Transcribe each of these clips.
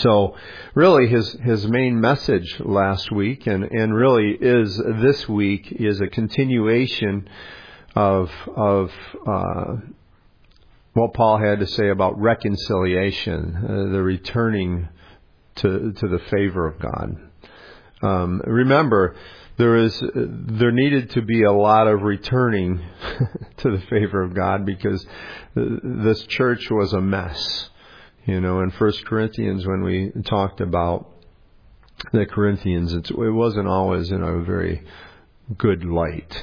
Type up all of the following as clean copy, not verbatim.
So really his main message last week and really is this week is a continuation of what Paul had to say about reconciliation, the returning to the favor of God. Remember, there needed to be a lot of returning to the favor of God because this church was a mess. In 1 Corinthians, when we talked about the Corinthians, it wasn't always in a very good light.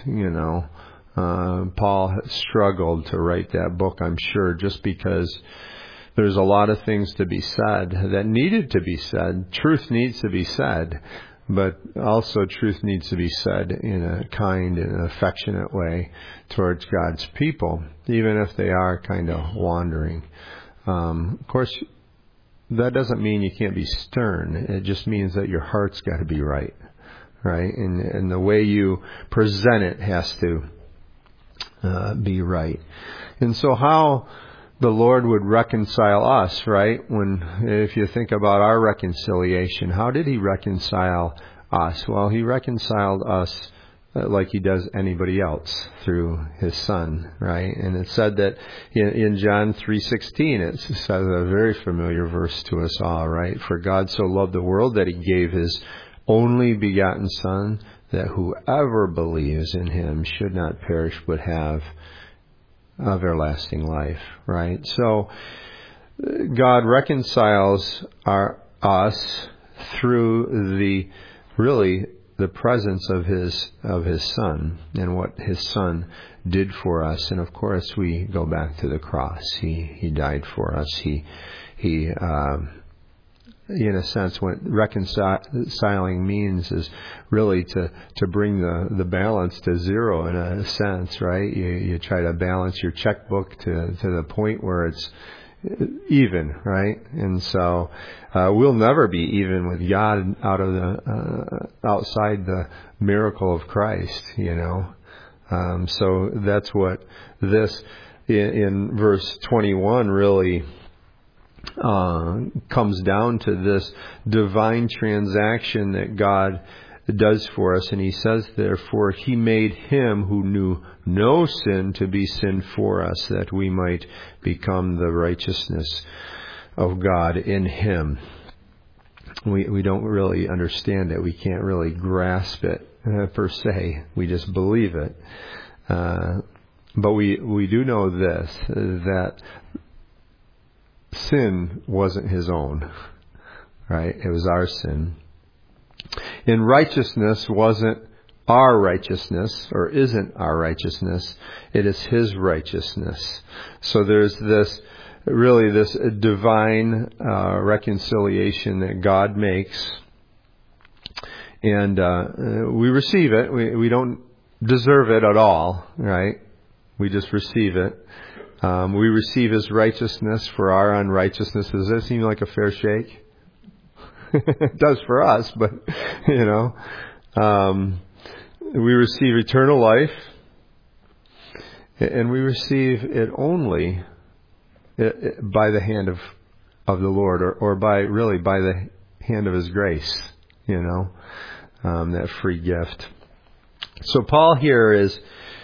Paul struggled to write that book, I'm sure, just because there's a lot of things to be said that needed to be said. Truth needs to be said, but also truth needs to be said in a kind and affectionate way towards God's people, even if they are kind of wandering. Of course, that doesn't mean you can't be stern. It just means that your heart's got to be right? And the way you present it has to be right. And so how the Lord would reconcile us, right? If you think about our reconciliation, how did He reconcile us? Well, He reconciled us like He does anybody else through His Son, right? And it said that in John 3:16, it says a very familiar verse to us all, right? For God so loved the world that He gave His only begotten Son, that whoever believes in Him should not perish but have everlasting life, right? So God reconciles us through the presence of His Son and what His Son did for us. And of course, we go back to the cross. He died for us. He in a sense, what reconciling means is really to bring the balance to zero in a sense, right? You try to balance your checkbook to the point where it's even, right? And so we'll never be even with God outside the miracle of Christ, So that's what this in verse 21 really comes down to, this divine transaction that God does for us. And He says, therefore, He made Him who knew no sin to be sin for us, that we might become the righteousness of God in Him. We don't really understand it. We can't really grasp it per se. We just believe it. But we do know this, that sin wasn't His own, right? It was our sin. And righteousness wasn't our righteousness, or isn't our righteousness. It is His righteousness. So there's this divine reconciliation that God makes. And we receive it. We don't deserve it at all, right? We just receive it. We receive His righteousness for our unrighteousness. Does that seem like a fair shake? It does for us, but, we receive eternal life, and we receive it only by the hand of the Lord, or by the hand of His grace, that free gift. So Paul here is,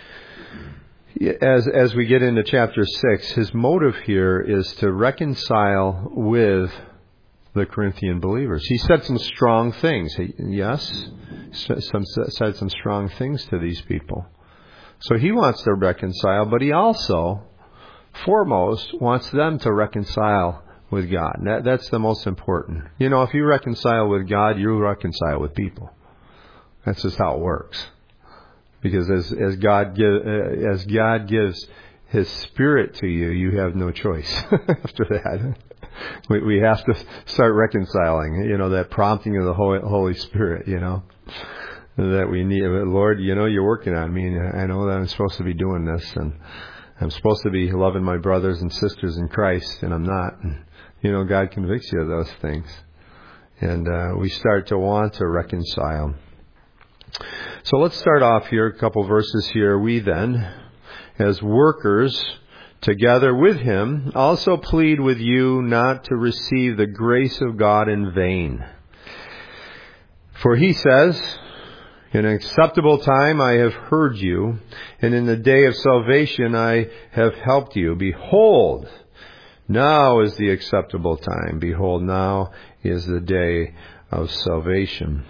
as we get into chapter 6, his motive here is to reconcile with the Corinthian believers. He said some strong things. Said some strong things to these people. So he wants to reconcile, but he also, foremost, wants them to reconcile with God. That's the most important. If you reconcile with God, you'll reconcile with people. That's just how it works. Because as God gives His Spirit to you, you have no choice after that. We have to start reconciling, that prompting of the Holy Spirit, that we need. Lord, you're working on me, and I know that I'm supposed to be doing this, and I'm supposed to be loving my brothers and sisters in Christ, and I'm not. And, God convicts you of those things. And we start to want to reconcile. So let's start off here, a couple verses here. We then, as workers together with him, also plead with you not to receive the grace of God in vain. For he says, in an acceptable time I have heard you, and in the day of salvation I have helped you. Behold, now is the acceptable time. Behold, now is the day of salvation.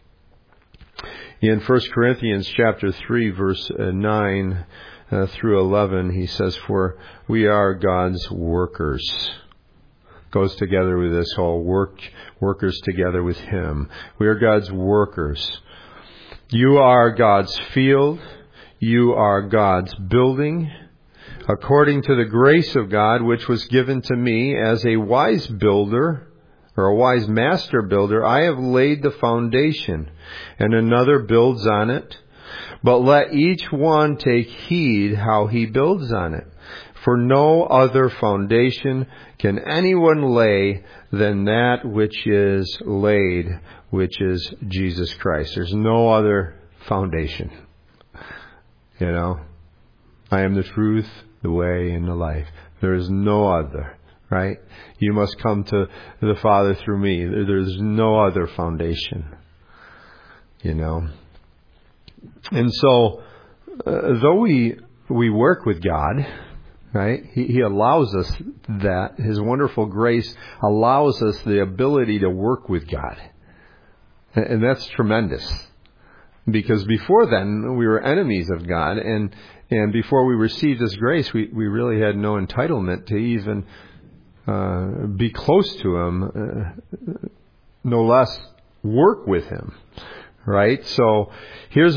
In 1 Corinthians chapter 3, verse 9 through 11, he says, for we are God's workers. Goes together with this whole workers together with him. We are God's workers. You are God's field. You are God's building. According to the grace of God, which was given to me as a wise builder, or a wise master builder, I have laid the foundation, and another builds on it. But let each one take heed how he builds on it. For no other foundation can anyone lay than that which is laid, which is Jesus Christ. There's no other foundation. You know, I am the truth, the way, and the life. There is no other, right? You must come to the Father through me. There's no other foundation, you know. And so, though we work with God, right? He allows us that. His wonderful grace allows us the ability to work with God. And that's tremendous. Because before then, we were enemies of God. And before we received His grace, we really had no entitlement to even be close to Him, no less work with Him. Right? So here's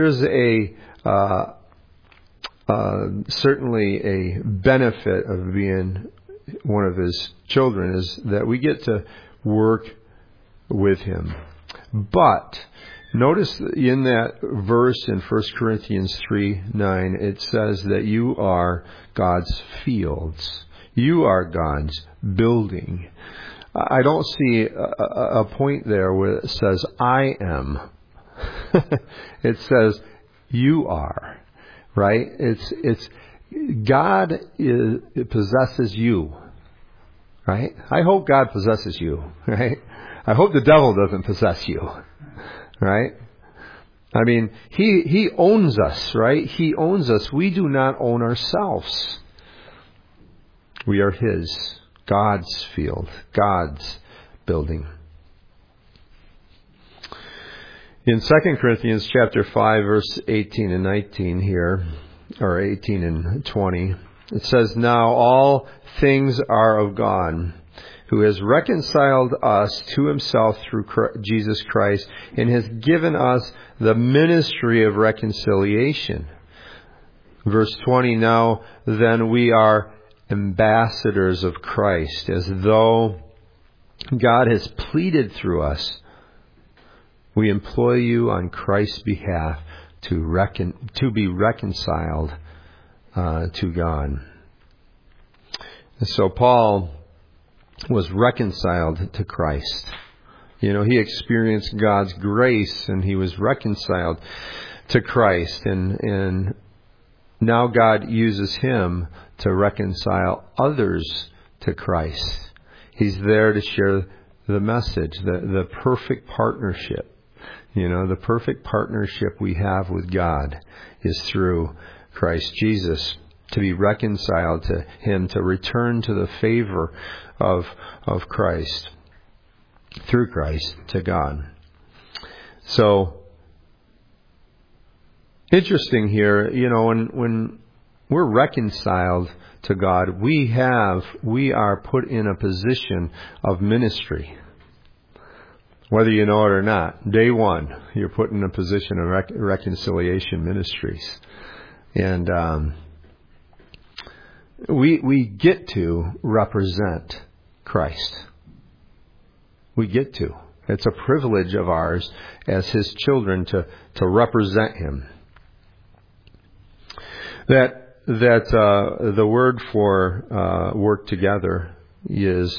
certainly a benefit of being one of His children is that we get to work with Him. But notice in that verse in 1 Corinthians 3:9, it says that you are God's fields. You are God's building. I don't see a point there where it says I am. It says you are. Right? It's God possesses you. Right? I hope God possesses you. Right? I hope the devil doesn't possess you. Right? I mean, He owns us, right? He owns us. We do not own ourselves. We are His. God's field. God's building. In 2 Corinthians chapter 5, verse 18 and 19 here, or 18 and 20, it says, now all things are of God, who has reconciled us to Himself through Jesus Christ, and has given us the ministry of reconciliation. Verse 20, now then we are ambassadors of Christ, as though God has pleaded through us. We employ you on Christ's behalf to be reconciled to God. And so Paul was reconciled to Christ. You know, he experienced God's grace and he was reconciled to Christ. And now God uses him to reconcile others to Christ. He's there to share the message, the perfect partnership. You know, the perfect partnership we have with God is through Christ Jesus, to be reconciled to Him, to return to the favor of Christ, through Christ to God. So, interesting here, you know, when we're reconciled to God, we are put in a position of ministry. Whether you know it or not, day one, you're put in a position of reconciliation ministries. And we get to represent Christ. We get to. It's a privilege of ours as His children to represent Him. That the word for work together is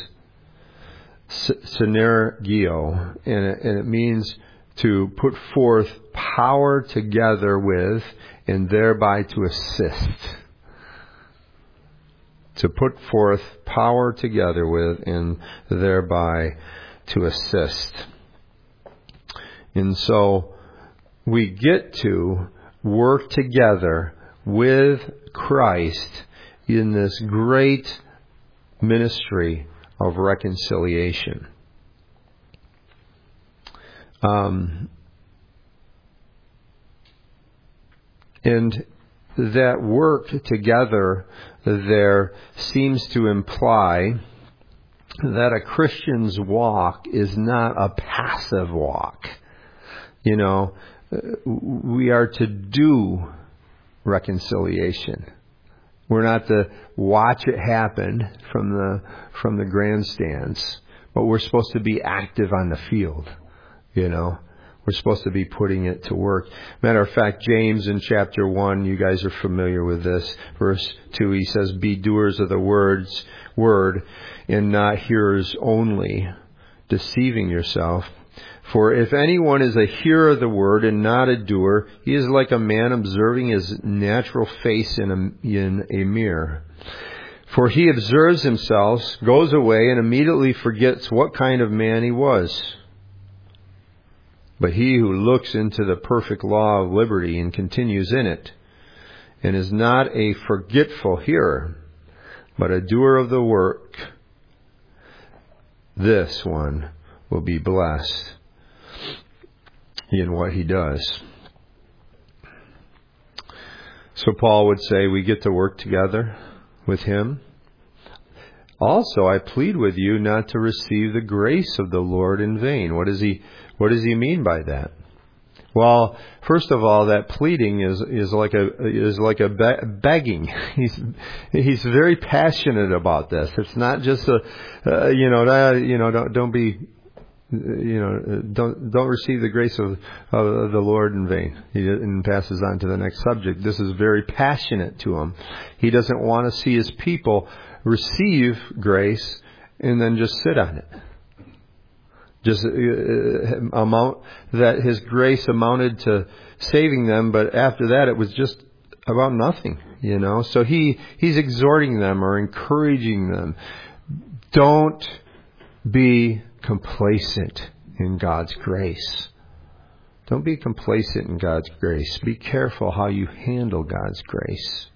synergio, and it means to put forth power together with and thereby to assist. to put forth power together with, and thereby to assist. And so we get to work together with Christ in this great ministry of reconciliation. And that work together there seems to imply that a Christian's walk is not a passive walk. You know, we are to do reconciliation. We're not to watch it happen from the grandstands, but we're supposed to be active on the field. You know, we're supposed to be putting it to work. Matter of fact, James in chapter 1, you guys are familiar with this. Verse 2, he says, "Be doers of the word and not hearers only, deceiving yourself. For if anyone is a hearer of the word and not a doer, he is like a man observing his natural face in a mirror. For he observes himself, goes away, and immediately forgets what kind of man he was. But he who looks into the perfect law of liberty and continues in it, and is not a forgetful hearer, but a doer of the work, this one will be blessed in what he does." So Paul would say we get to work together with him. "Also, I plead with you not to receive the grace of the Lord in vain." What does he mean by that? Well, first of all, that pleading is like a begging. He's very passionate about this. It's not just don't be, don't receive the grace of the Lord in vain. And passes on to the next subject. This is very passionate to him. He doesn't want to see his people receive grace and then just sit on it. Just that his grace amounted to saving them, but after that it was just about nothing, So he's exhorting them or encouraging them. Don't be complacent in God's grace. Don't be complacent in God's grace. Be careful how you handle God's grace.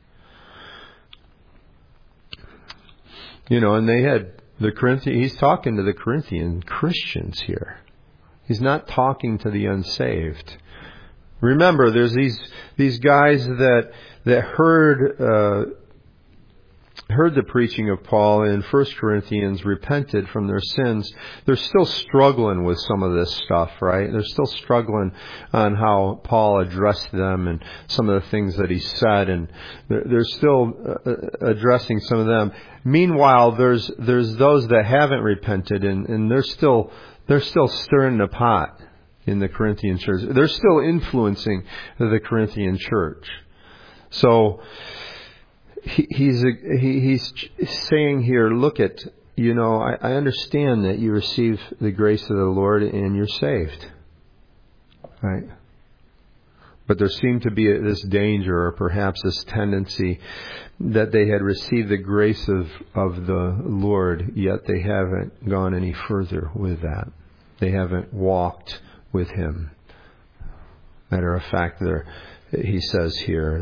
And they had he's talking to the Corinthian Christians here. He's not talking to the unsaved. Remember, there's these guys that heard the preaching of Paul in 1 Corinthians, repented from their sins. They're still struggling with some of this stuff, right? They're still struggling on how Paul addressed them and some of the things that he said, and they're still addressing some of them. Meanwhile, there's those that haven't repented, and they're still stirring the pot in the Corinthian church. They're still influencing the Corinthian church. So he's saying here, look at, I understand that you receive the grace of the Lord and you're saved, right? But there seemed to be this danger, or perhaps this tendency, that they had received the grace of the Lord, yet they haven't gone any further with that. They haven't walked with Him. Matter of fact, he says here,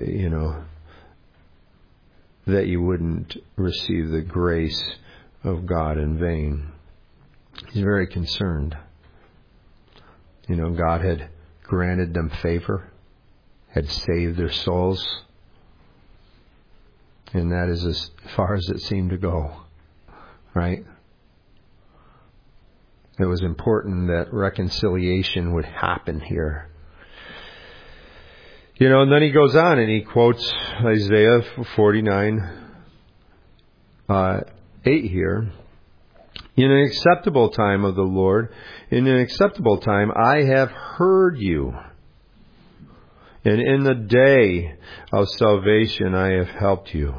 that you wouldn't receive the grace of God in vain. He's very concerned. God had granted them favor, had saved their souls, and that is as far as it seemed to go, right? It was important that reconciliation would happen here. And then he goes on and he quotes Isaiah 49:8 here. "In an acceptable time of the Lord, in an acceptable time I have heard you. And in the day of salvation I have helped you."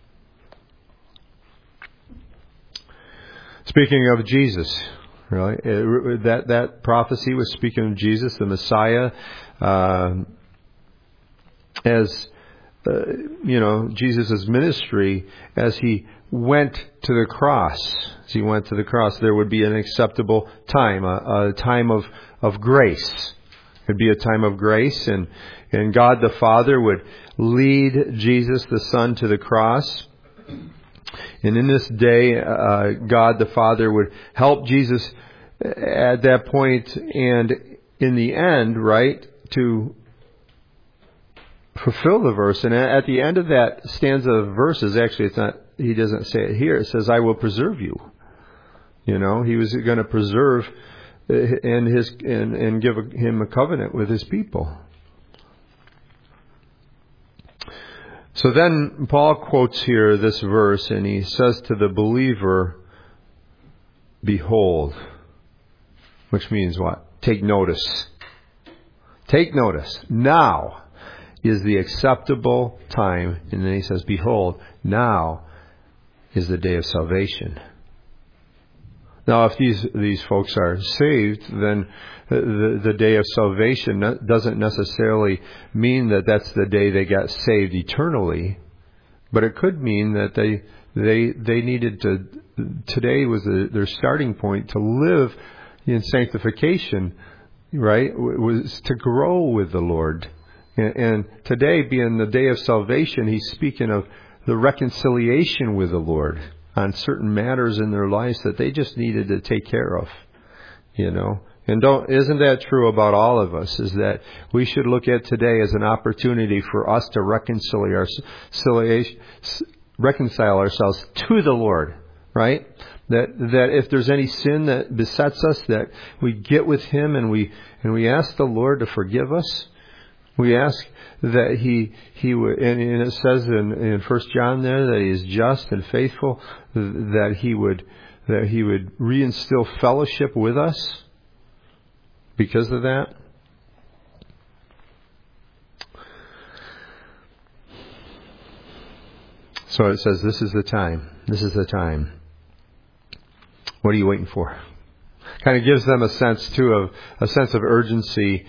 Speaking of Jesus, really, that prophecy was speaking of Jesus, the Messiah, as Jesus' ministry as he went to the cross. As he went to the cross, there would be an acceptable time, a time of grace. It would be a time of grace, and God the Father would lead Jesus the Son to the cross. And in this day, God the Father would help Jesus at that point, and in the end, right, to fulfill the verse. And at the end of that stanza of verses, actually, it's not. He doesn't say it here. It says, "I will preserve you." He was going to preserve and give him a covenant with his people. So then Paul quotes here this verse, and he says to the believer, "Behold," which means what? Take notice. Take notice. Now is the acceptable time. And then he says, "Behold, now is the day of salvation." Now, if these folks are saved, then the day of salvation doesn't necessarily mean that that's the day they got saved eternally, but it could mean that they needed to. Today was their starting point to live in sanctification, right? Was to grow with the Lord, and today being the day of salvation, he's speaking of the reconciliation with the Lord on certain matters in their lives that they just needed to take care of, And isn't that true about all of us? Is that we should look at today as an opportunity for us to reconcile ourselves to the Lord, right? That if there's any sin that besets us, that we get with Him and we ask the Lord to forgive us. We ask that He would, and it says in 1 John there that He is just and faithful, that He would reinstill fellowship with us because of that. So it says, this is the time. This is the time. What are you waiting for? Kind of gives them a sense too of a sense of urgency.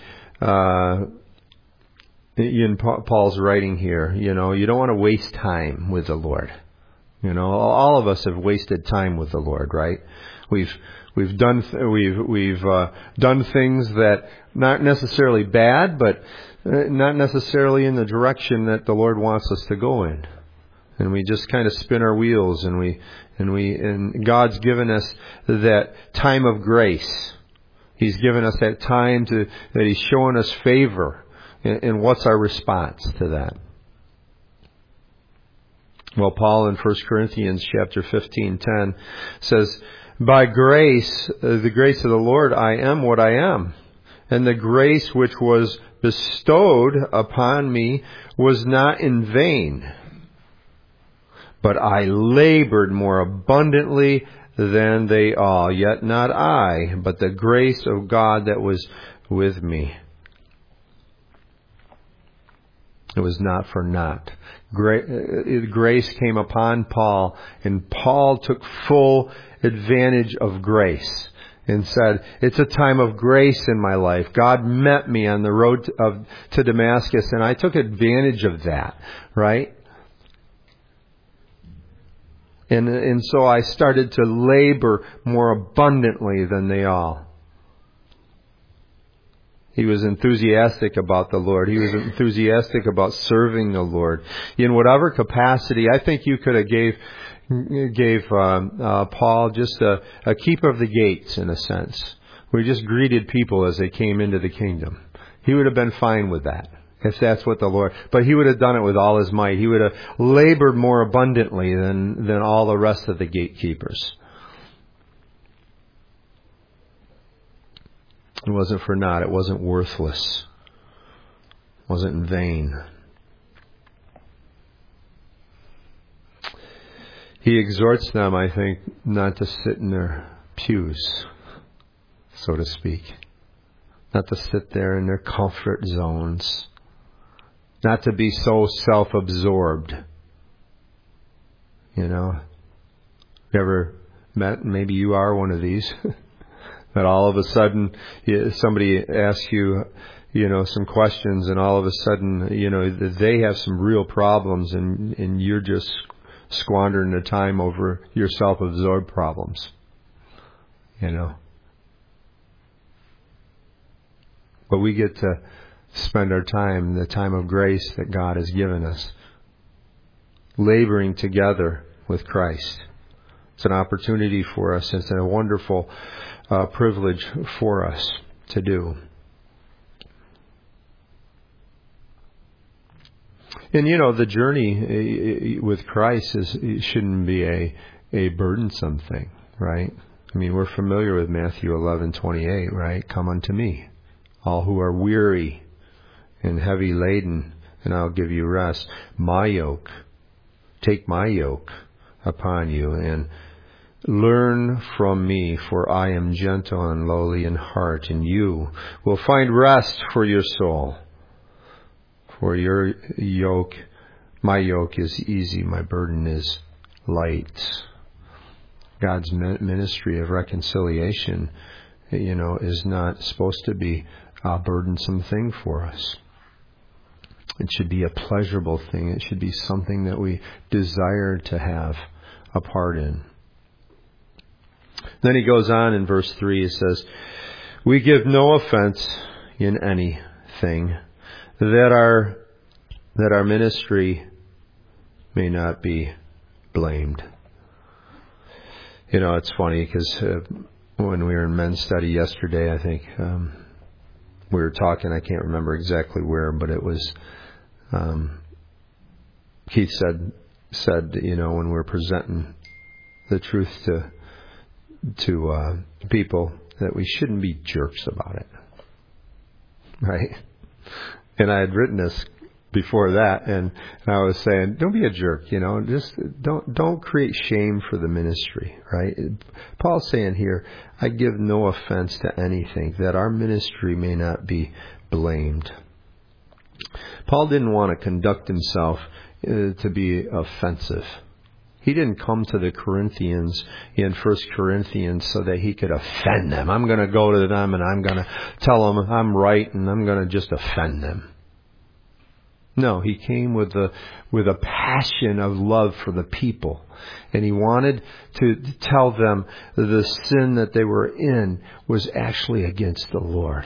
In Paul's writing here, you don't want to waste time with the Lord. All of us have wasted time with the Lord, right? We've done things that not necessarily bad, but not necessarily in the direction that the Lord wants us to go in, and we just kind of spin our wheels, and God's given us that time of grace. He's given us that time that He's showing us favor. And what's our response to that? Well, Paul in 1 Corinthians chapter 15:10 says, "By grace, the grace of the Lord, I am what I am. And the grace which was bestowed upon me was not in vain. But I labored more abundantly than they all. Yet not I, but the grace of God that was with me." It was not for naught. Grace came upon Paul, and Paul took full advantage of grace and said, "It's a time of grace in my life. God met me on the road to Damascus, and I took advantage of that," right? And so I started to labor more abundantly than they all. He was enthusiastic about the Lord. He was enthusiastic about serving the Lord. In whatever capacity, I think you could have gave Paul just a keep of the gates, in a sense. We just greeted people as they came into the kingdom. He would have been fine with that, if that's what the Lord... But he would have done it with all his might. He would have labored more abundantly than all the rest of the gatekeepers. It wasn't for naught. It wasn't worthless. It wasn't in vain. He exhorts them, I think, not to sit in their pews, so to speak. Not to sit there in their comfort zones. Not to be so self-absorbed. You ever met, maybe you are one of these, That all of a sudden somebody asks you, some questions, and all of a sudden, they have some real problems, and you're just squandering the time over your self-absorbed problems. But we get to spend our time, the time of grace that God has given us, laboring together with Christ. It's an opportunity for us. It's a wonderful privilege for us to do. And the journey with Christ shouldn't be a burdensome thing, right? I mean, we're familiar with Matthew 11:28, right? Come unto me, all who are weary and heavy laden, and I'll give you rest. Take my yoke upon you, and learn from me, for I am gentle and lowly in heart, and you will find rest for your soul. For my yoke is easy, my burden is light. God's ministry of reconciliation, is not supposed to be a burdensome thing for us. It should be a pleasurable thing. It should be something that we desire to have a part in. Then he goes on in verse 3, he says, we give no offense in anything, that our ministry may not be blamed. It's funny because when we were in men's study yesterday, I think we were talking, I can't remember exactly where, but it was, Keith said, when we're presenting the truth to people, that we shouldn't be jerks about it, right? And I had written this before that, and I was saying, don't be a jerk, just don't create shame for the ministry, right? Paul's saying here, I give no offense to anything, that our ministry may not be blamed. Paul didn't want to conduct himself to be offensive. He didn't come to the Corinthians in 1 Corinthians so that he could offend them. I'm going to go to them and I'm going to tell them I'm right and I'm going to just offend them. No, he came with a passion of love for the people. And he wanted to tell them the sin that they were in was actually against the Lord.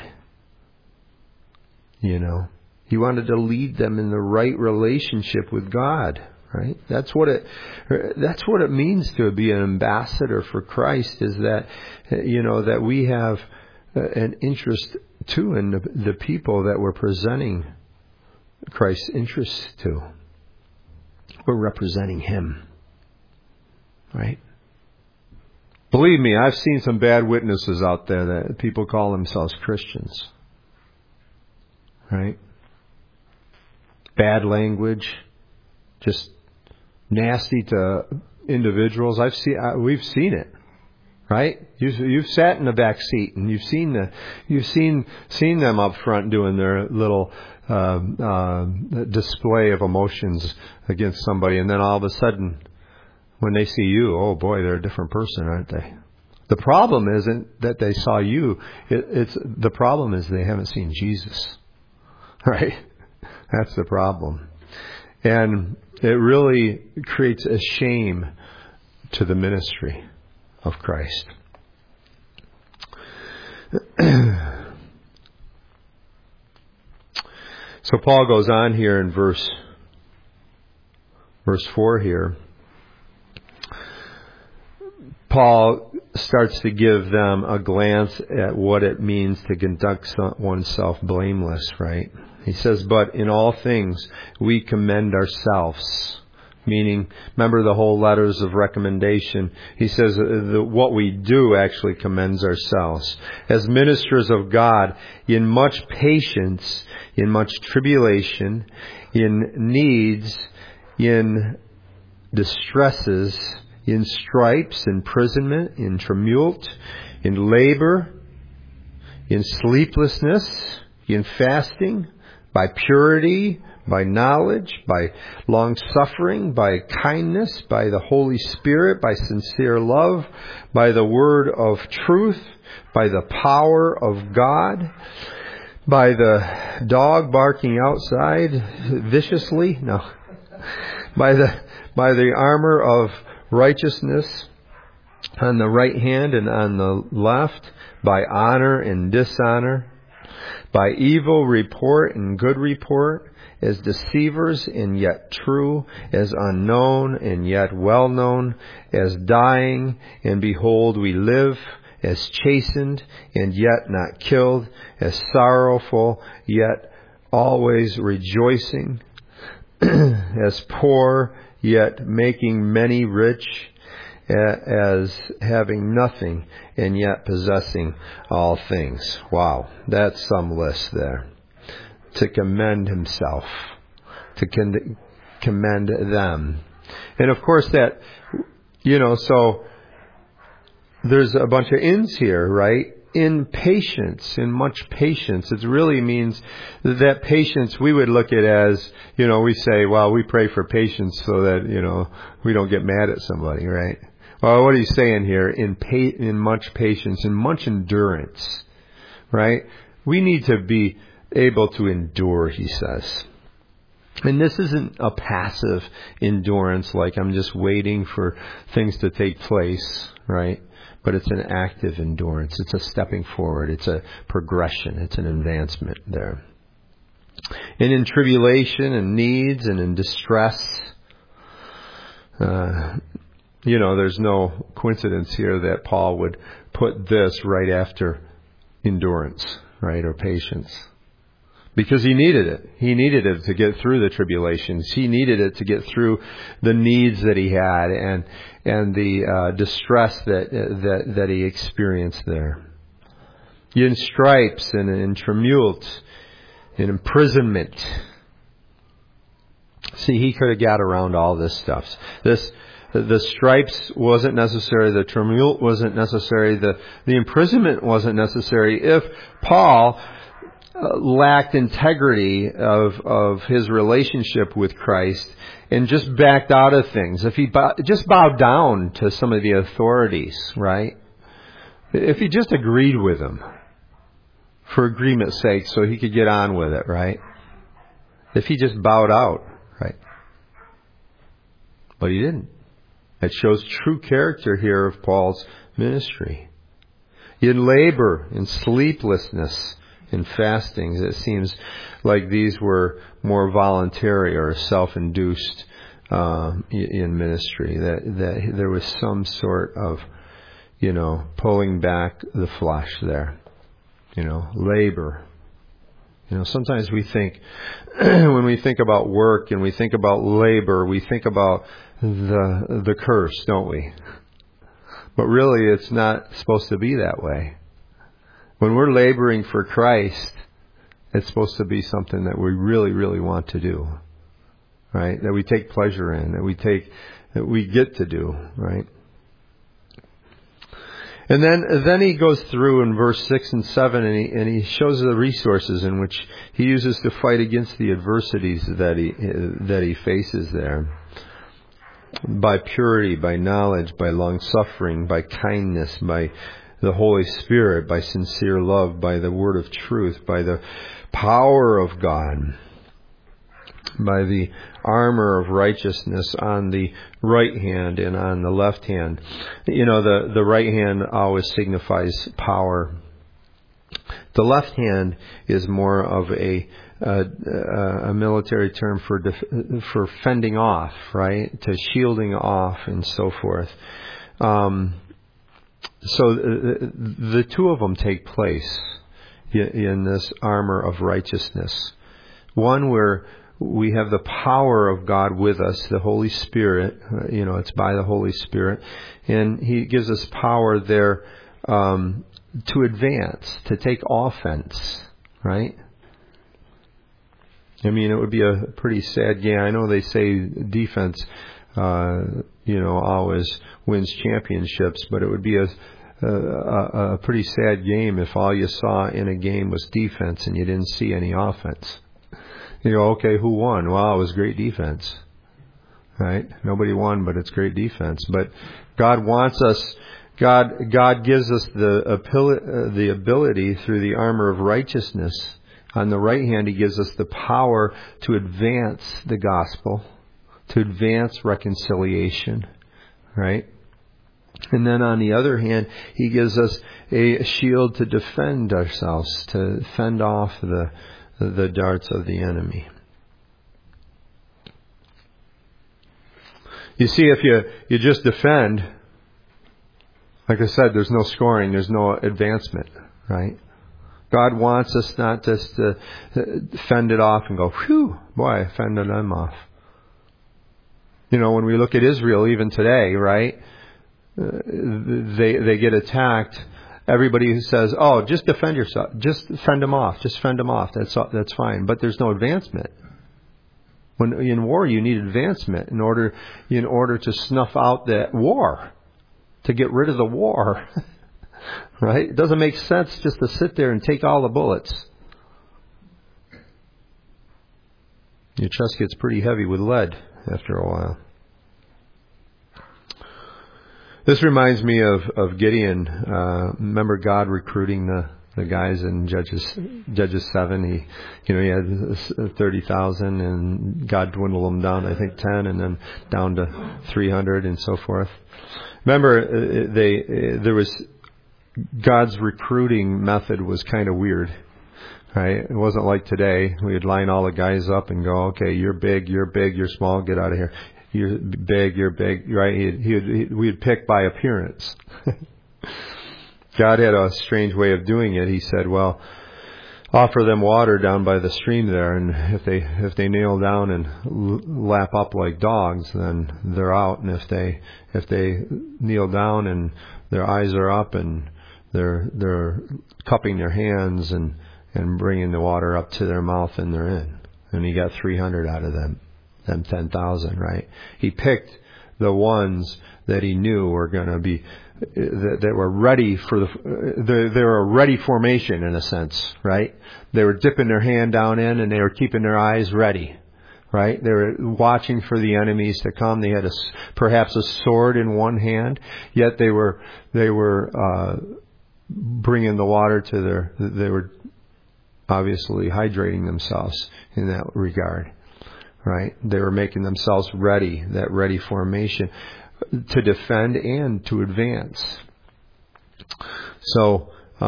He wanted to lead them in the right relationship with God. Right? That's what it means to be an ambassador for Christ, is that, that we have an interest too in the people that we're presenting Christ's interests to. We're representing Him. Right? Believe me, I've seen some bad witnesses out there that people call themselves Christians. Right? Bad language, just nasty to individuals. We've seen it, right? You've sat in the back seat and you've seen them up front doing their little display of emotions against somebody, and then all of a sudden, when they see you, oh boy, they're a different person, aren't they? The problem isn't that they saw you. The problem is they haven't seen Jesus, right? That's the problem, and it really creates a shame to the ministry of Christ. So Paul goes on here in verse 4 here. Paul starts to give them a glance at what it means to conduct oneself blameless, right? He says, but in all things we commend ourselves. Meaning, remember the whole letters of recommendation. He says what we do actually commends ourselves. As ministers of God, in much patience, in much tribulation, in needs, in distresses, in stripes, imprisonment, in tumult, in labor, in sleeplessness, in fasting, by purity, by knowledge, by long-suffering, by kindness, by the Holy Spirit, by sincere love, by the word of truth, by the power of God, by the dog barking outside viciously, by the armor of righteousness on the right hand and on the left, by honor and dishonor, by evil report and good report, as deceivers and yet true, as unknown and yet well known, as dying and behold we live, as chastened and yet not killed, as sorrowful yet always rejoicing, as poor yet making many rich, as having nothing and yet possessing all things. Wow, that's some list there. To commend himself, to commend them. And of course that, so there's a bunch of ins here, right? In patience, in much patience. It really means that patience we would look at as, we say, well, we pray for patience so that, we don't get mad at somebody, right? Well, what he's saying here, in much patience, in much endurance, right? We need to be able to endure, he says. And this isn't a passive endurance, like I'm just waiting for things to take place, right? But it's an active endurance. It's a stepping forward. It's a progression. It's an advancement there. And in tribulation and needs and in distress, there's no coincidence here that Paul would put this right after endurance, right, or patience. Because he needed it. He needed it to get through the tribulations. He needed it to get through the needs that he had and the distress that he experienced there. In stripes and in tumult, in imprisonment. See, he could have got around all this stuff. The stripes wasn't necessary. The tumult wasn't necessary. The imprisonment wasn't necessary. If Paul lacked integrity of his relationship with Christ and just backed out of things, if he just bowed down to some of the authorities, right? If he just agreed with them for agreement's sake so he could get on with it, right? If he just bowed out, right? But he didn't. It shows true character here of Paul's ministry. In labor, in sleeplessness, in fastings, it seems like these were more voluntary or self-induced in ministry. That there was some sort of, pulling back the flesh there. Labor. Sometimes we think, when we think about work and we think about labor, we think about the curse, don't we? But really, it's not supposed to be that way. When we're laboring for Christ, it's supposed to be something that we really, really want to do, right? That we take pleasure in, that we get to do, right? And then he goes through in verse 6 and 7, and he shows the resources in which he uses to fight against the adversities that he faces there. By purity, by knowledge, by long-suffering, by kindness, by the Holy Spirit, by sincere love, by the word of truth, by the power of God, by the armor of righteousness on the right hand and on the left hand. The right hand always signifies power. The left hand is more of a military term for fending off, right? To shielding off and so forth. So the two of them take place in this armor of righteousness. One where we have the power of God with us, the Holy Spirit. It's by the Holy Spirit. And He gives us power there to advance, to take offense, right? I mean, it would be a pretty sad game. I know they say defense, always wins championships, but it would be a pretty sad game if all you saw in a game was defense and you didn't see any offense. You go, okay, who won? Well, it was great defense. Right? Nobody won, but it's great defense. But God wants us, God gives us the ability through the armor of righteousness. On the right hand, He gives us the power to advance the gospel, to advance reconciliation. Right? And then on the other hand, He gives us a shield to defend ourselves, to fend off the darts of the enemy. You see, if you just defend, like I said, there's no scoring, there's no advancement, right? God wants us not just to fend it off and go, whew, boy, I fended them off. You know, when we look at Israel even today, right? They get attacked. Everybody who says, "Oh, just defend yourself, just fend them off, just fend them off." That's fine, but there's no advancement. When in war, you need advancement in order to snuff out that war, to get rid of the war. Right? It doesn't make sense just to sit there and take all the bullets. Your chest gets pretty heavy with lead after a while. This reminds me of Gideon. Remember God recruiting the guys in Judges 7. He had 30,000, and God dwindled them down to, I think, 10, and then down to 300, and so forth. Remember, there was God's recruiting method was kind of weird. Right? It wasn't like today. We'd line all the guys up and go, okay, you're big, you're small, get out of here. You're big, right? We'd pick by appearance. God had a strange way of doing it. He said, well, offer them water down by the stream there, and if they kneel down and lap up like dogs, then they're out. And if they kneel down and their eyes are up and they're cupping their hands and bringing the water up to their mouth, and they're in. And He got 300 out of them 10,000, right? He picked the ones that He knew were going to be that were ready for they were a ready formation, in a sense, right? They were dipping their hand down in, and they were keeping their eyes ready, right? They were watching for the enemies to come. They had perhaps a sword in one hand, yet they were bringing the water to they were obviously hydrating themselves in that regard, right? They were making themselves ready, that ready formation to defend and to advance. So,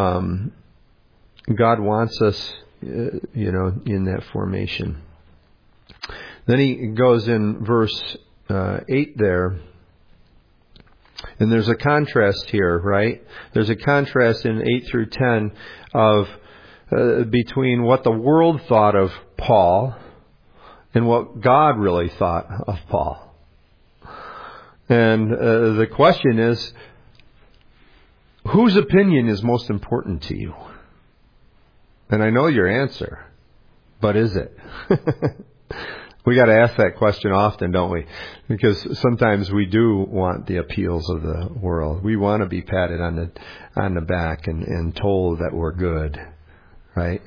God wants us, in that formation. Then He goes in verse 8 there, and there's a contrast here, right? There's a contrast in 8 through 10 of between what the world thought of Paul and what God really thought of Paul. And the question is, whose opinion is most important to you? And I know your answer, but is it? We got to ask that question often, don't we? Because sometimes we do want the appeals of the world. We want to be patted on the back and told that we're good, right?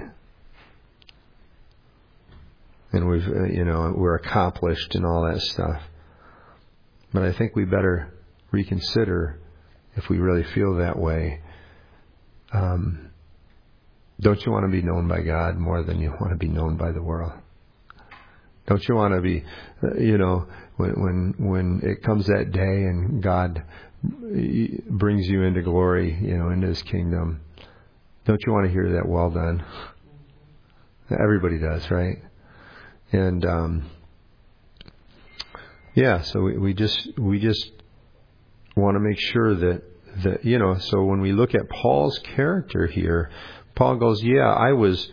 And we're accomplished and all that stuff. But I think we better reconsider if we really feel that way. Don't you want to be known by God more than you want to be known by the world? Don't you want to be, when it comes that day and God brings you into glory, into His kingdom, don't you want to hear that, well done? Everybody does, right? And, so we just want to make sure that, so when we look at Paul's character here, Paul goes, I was,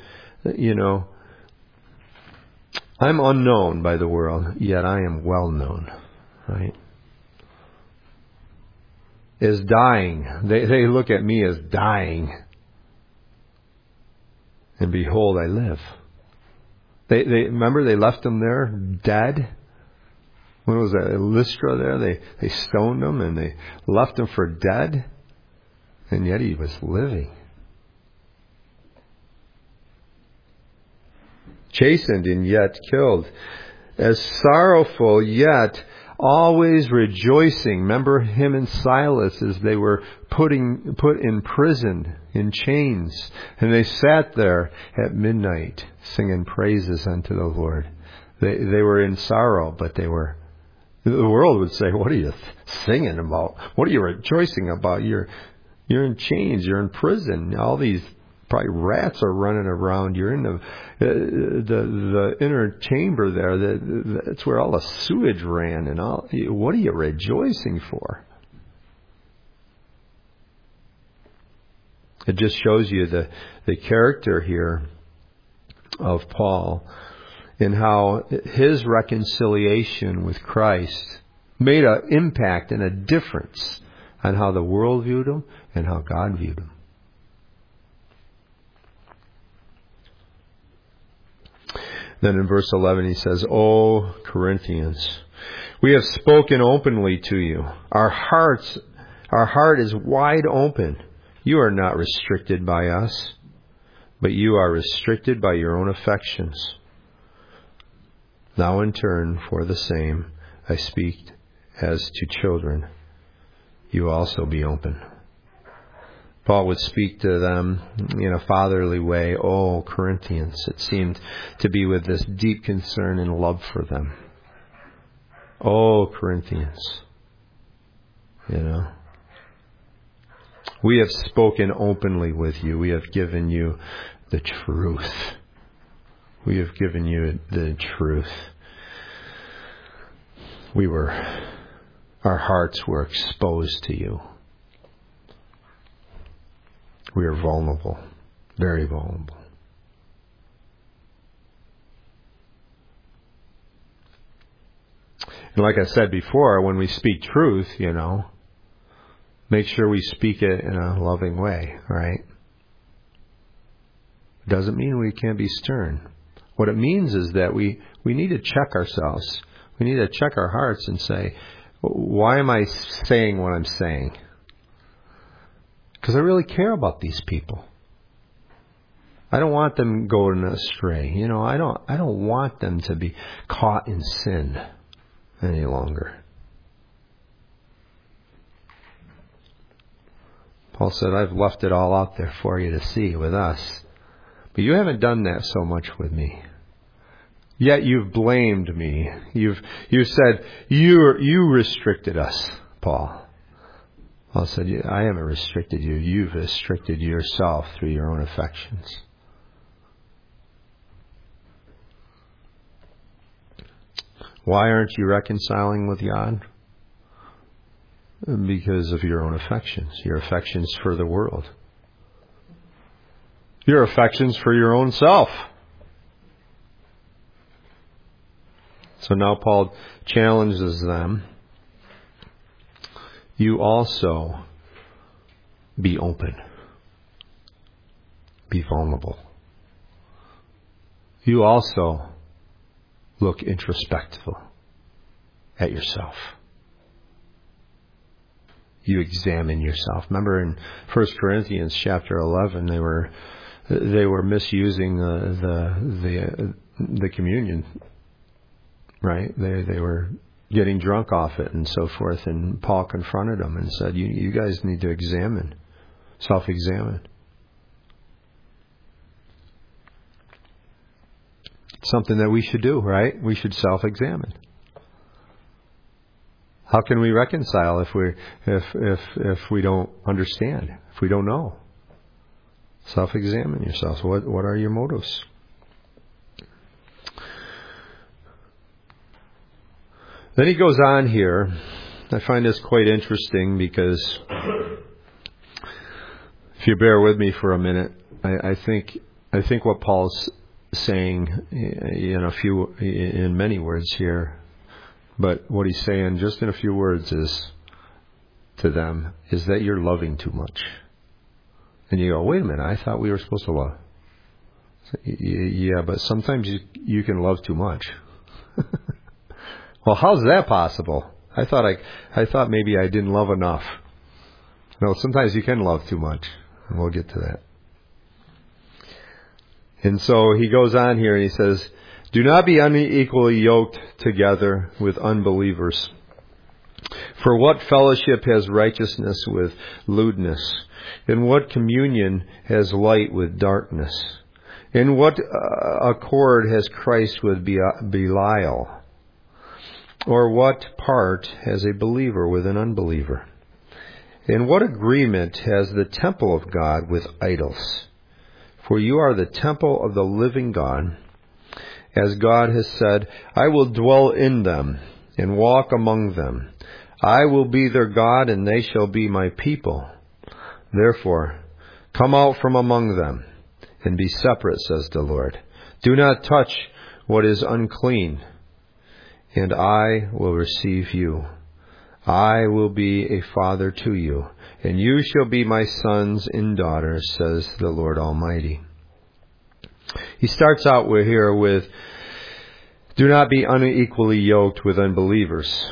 I'm unknown by the world, yet I am well known, right? As dying. They look at me as dying. And behold, I live. They remember they left him there dead? When was that? Lystra there? They stoned him and they left him for dead. And yet he was living. chastened and yet killed, as sorrowful yet always rejoicing. Remember him and Silas as they were put in prison, in chains, and they sat there at midnight singing praises unto the Lord. They were in sorrow, but the world would say, what are you singing about? What are you rejoicing about? You're in chains, you're in prison. All these probably rats are running around. You're in the inner chamber there. That's where all the sewage ran and all. What are you rejoicing for? It just shows you the character here of Paul and how his reconciliation with Christ made an impact and a difference on how the world viewed him and how God viewed him. Then in verse 11 he says, O Corinthians, we have spoken openly to you. Our heart is wide open. You are not restricted by us, but you are restricted by your own affections. Now in turn, for the same, I speak as to children. You also be open. Paul would speak to them in a fatherly way. Oh, Corinthians. It seemed to be with this deep concern and love for them. Oh, Corinthians. We have spoken openly with you. We have given you the truth. We have given you the truth. Our hearts were exposed to you. We are vulnerable, very vulnerable. And like I said before, when we speak truth, make sure we speak it in a loving way, right? It doesn't mean we can't be stern. What it means is that we need to check ourselves. We need to check our hearts and say, why am I saying what I'm saying? Because I really care about these people. I don't want them going astray. I don't want them to be caught in sin any longer. Paul said, I've left it all out there for you to see with us. But you haven't done that so much with me. Yet you've blamed me. You've said, you restricted us, Paul. Paul said, I haven't restricted you. You've restricted yourself through your own affections. Why aren't you reconciling with God? Because of your own affections. Your affections for the world. Your affections for your own self. So now Paul challenges them. You also be open. Be vulnerable. You also look introspective at yourself. You examine yourself. Remember in 1 Corinthians chapter 11, they were misusing the communion, right? They were getting drunk off it and so forth. And Paul confronted them and said, you guys need to self-examine. It's something that we should do, right? We should self-examine. How can we reconcile if we don't understand, if we don't know? Self-examine yourselves. What are your motives? Then he goes on here. I find this quite interesting because if you bear with me for a minute, I think what Paul's saying in many words here, but what he's saying just in a few words is to them is that you're loving too much. And you go, wait a minute, I thought we were supposed to love. Yeah, but sometimes you can love too much. Well, how's that possible? I thought maybe I didn't love enough. No, sometimes you can love too much, and we'll get to that. And so he goes on here and he says, do not be unequally yoked together with unbelievers. For what fellowship has righteousness with lewdness? And what communion has light with darkness? And what accord has Christ with Belial? Or what part has a believer with an unbeliever? And what agreement has the temple of God with idols? For you are the temple of the living God. As God has said, I will dwell in them and walk among them. I will be their God, and they shall be my people. Therefore, come out from among them and be separate, says the Lord. Do not touch what is unclean, and I will receive you. I will be a father to you, and you shall be my sons and daughters, says the Lord Almighty. He starts out here with, do not be unequally yoked with unbelievers.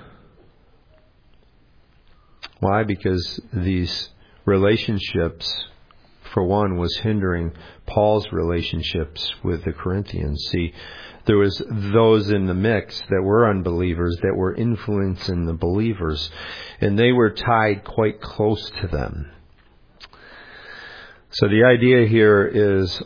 Why? Because these relationships, for one, was hindering Paul's relationships with the Corinthians. See, there was those in the mix that were unbelievers that were influencing the believers, and they were tied quite close to them. So the idea here is,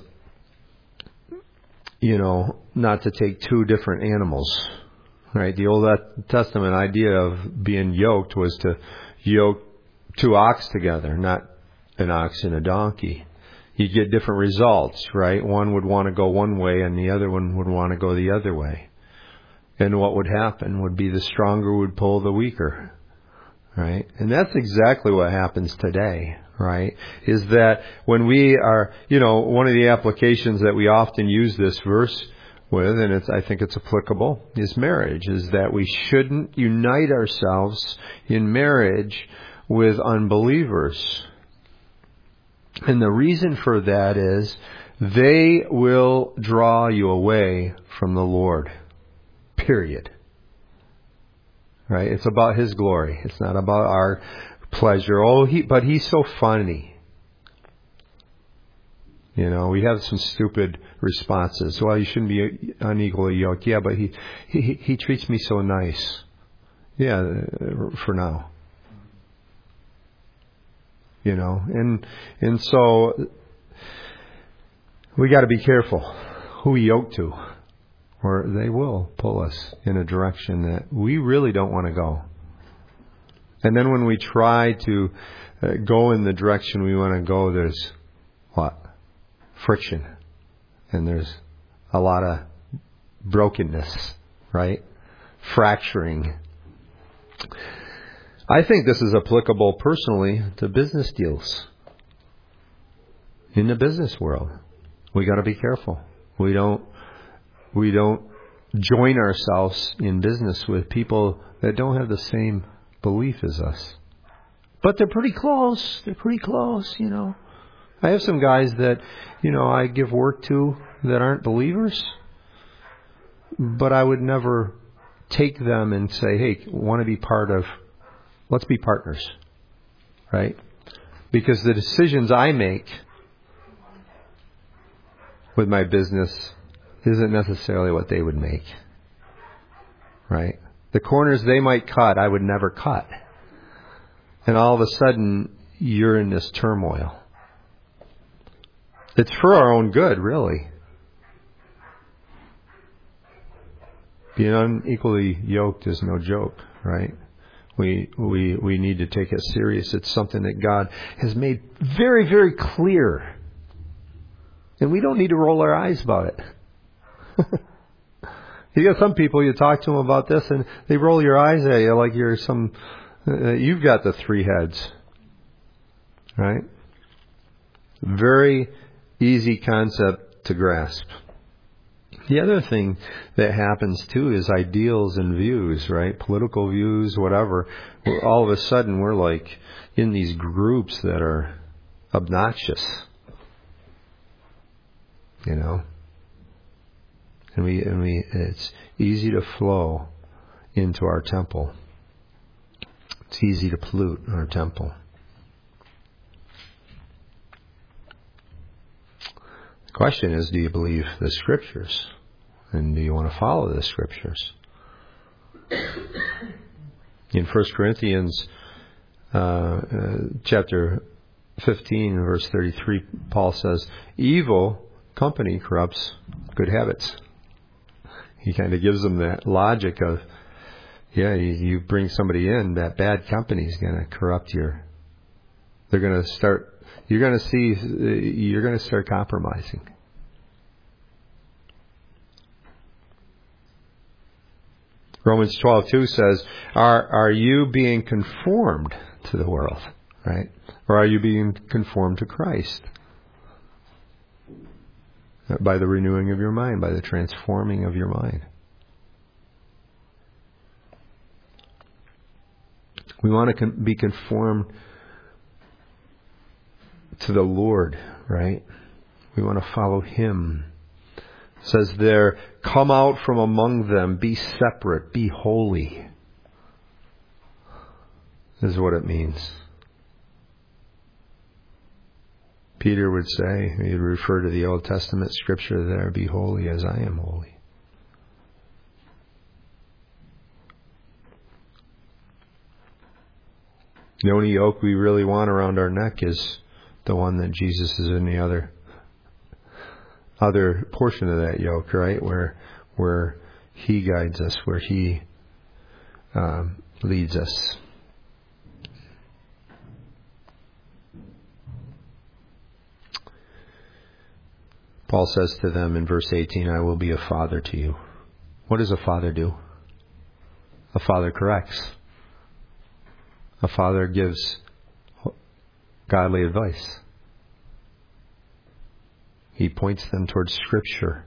not to take two different animals, right? The Old Testament idea of being yoked was to yoke two ox together, not an ox and a donkey. You get different results, right? One would want to go one way and the other one would want to go the other way. And what would happen would be the stronger would pull the weaker, right? And that's exactly what happens today, right? Is that when we are, one of the applications that we often use this verse with, and I think it's applicable, is marriage, is that we shouldn't unite ourselves in marriage with unbelievers. And the reason for that is they will draw you away from the Lord. Period. Right? It's about His glory. It's not about our pleasure. But He's so funny. We have some stupid responses. Well, you shouldn't be unequally yoked. Yeah, but he treats me so nice. Yeah, for now. And so we got to be careful who we yoke to, or they will pull us in a direction that we really don't want to go. And then when we try to go in the direction we want to go, there's what? Friction. And there's a lot of brokenness, right? Fracturing. I think this is applicable personally to business deals. In the business world, we got to be careful. We don't join ourselves in business with people that don't have the same belief as us. But they're pretty close. I have some guys that, I give work to that aren't believers, but I would never take them and say, hey, want to be let's be partners, right? Because the decisions I make with my business isn't necessarily what they would make, right? The corners they might cut, I would never cut. And all of a sudden, you're in this turmoil. It's for our own good, really. Being unequally yoked is no joke, right? We need to take it serious. It's something that God has made very, very clear. And we don't need to roll our eyes about it. You got some people, you talk to them about this and they roll your eyes at you like you're you've got the three heads. Right? Very easy concept to grasp. The other thing that happens too is ideals and views, right? Political views, whatever. All of a sudden we're like in these groups that are obnoxious. And it's easy to flow into our temple. It's easy to pollute our temple. Question is, do you believe the Scriptures? And do you want to follow the Scriptures? In 1 Corinthians chapter 15, verse 33, Paul says, evil company corrupts good habits. He kind of gives them that logic of, you bring somebody in, that bad company is going to corrupt you're going to start compromising. Romans 12:2 says, are you being conformed to the world, right? Or are you being conformed to Christ? By the renewing of your mind, by the transforming of your mind. We want to be conformed to the Lord, right? We want to follow Him. It says there, come out from among them, be separate, be holy. This is what it means. Peter would say, he'd refer to the Old Testament scripture there, be holy as I am holy. The only yoke we really want around our neck is the one that Jesus is in the other portion of that yoke, right? Where He guides us, where He leads us. Paul says to them in verse 18, I will be a father to you. What does a father do? A father corrects. A father gives godly advice. He points them towards Scripture.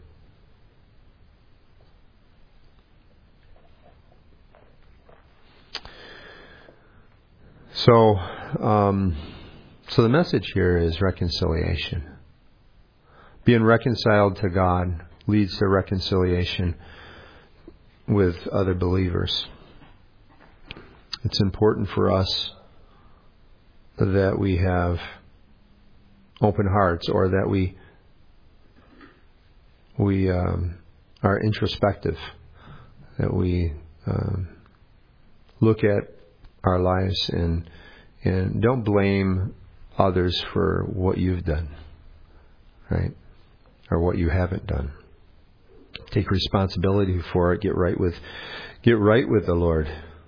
So the message here is reconciliation. Being reconciled to God leads to reconciliation with other believers. It's important for us that we have open hearts, or that we are introspective, that we look at our lives and don't blame others for what you've done, right? Or what you haven't done. Take responsibility for it. Get right with the Lord.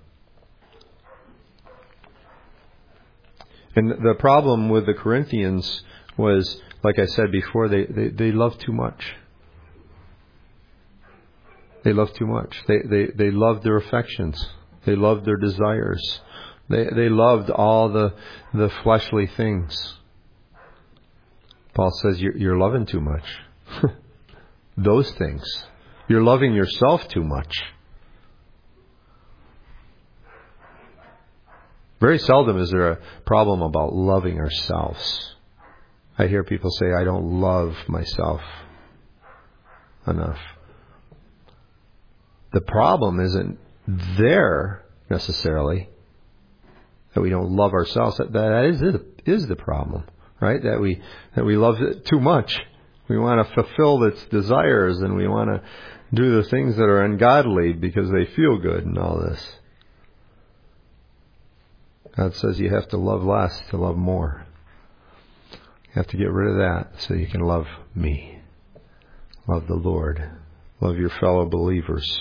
And the problem with the Corinthians was, like I said before, they loved too much. They loved too much. They loved their affections. They loved their desires. They loved all the fleshly things. Paul says you're loving too much. Those things. You're loving yourself too much. Very seldom is there a problem about loving ourselves. I hear people say, I don't love myself enough. The problem isn't there necessarily, that we don't love ourselves. That is the problem, right? That we love it too much. We want to fulfill its desires, and we want to do the things that are ungodly because they feel good and all this. God says you have to love less to love more. You have to get rid of that so you can love me. Love the Lord. Love your fellow believers.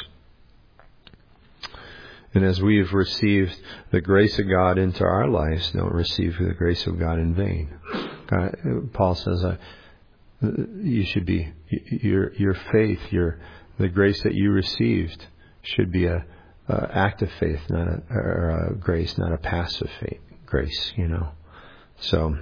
And as we have received the grace of God into our lives, don't receive the grace of God in vain. Paul says, you should be, your faith, the grace that you received should be a act of faith, not a grace, not a passive faith, grace, So,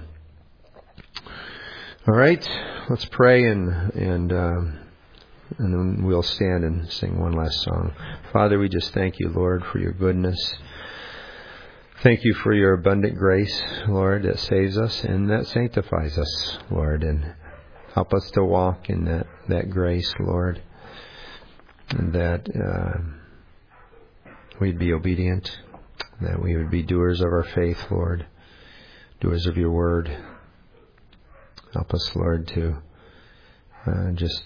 all right, let's pray and then we'll stand and sing one last song. Father, we just thank you, Lord, for your goodness. Thank you for your abundant grace, Lord, that saves us and that sanctifies us, Lord, and help us to walk in that grace, Lord, and that we'd be obedient, that we would be doers of our faith, Lord, doers of your word. Help us, Lord, to just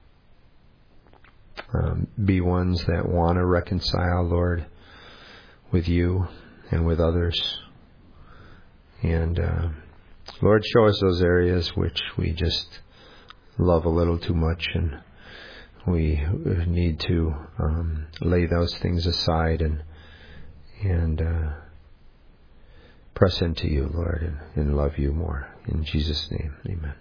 be ones that want to reconcile, Lord, with you and with others. And Lord, show us those areas which we just love a little too much, and we need to lay those things aside and press into you, Lord, and love you more. In Jesus' name, amen.